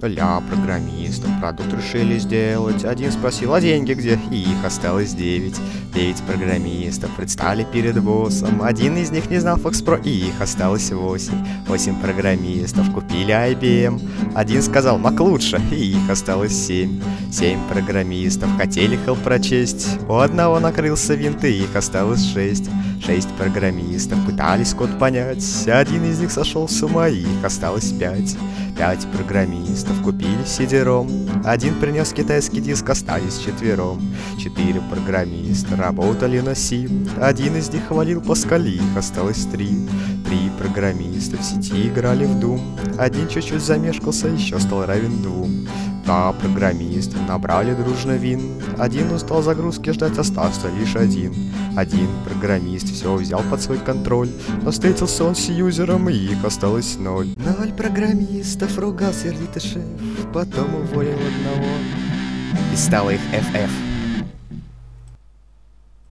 Для программистов продукт решили сделать. Один спросил, а деньги где? И их осталось 9. 9 программистов предстали перед боссом. Один из них не знал Fox Pro, и их осталось 8. 8 программистов купили IBM. Один сказал Mac лучше, и их осталось 7. 7 программистов хотели Help прочесть. У одного накрылся винт, и их осталось 6. 6 программистов пытались код понять. Один из них сошел с ума, и их осталось 5. 5 программистов купили CD-ROM. Один принес китайский диск, остались 4. 4 программиста работали на C. Один из них хвалил Паскаль, их осталось 3. 3 программиста в сети играли в Doom. Один чуть-чуть замешкался, еще стал равен 2. 2 программиста набрали дружно вин. Один устал загрузки ждать, остался лишь один. Один программист все взял под свой контроль, но встретился он с юзером, и их осталось 0. 0 программистов ругал сердито шеф, потом уволил одного, и стало их FF.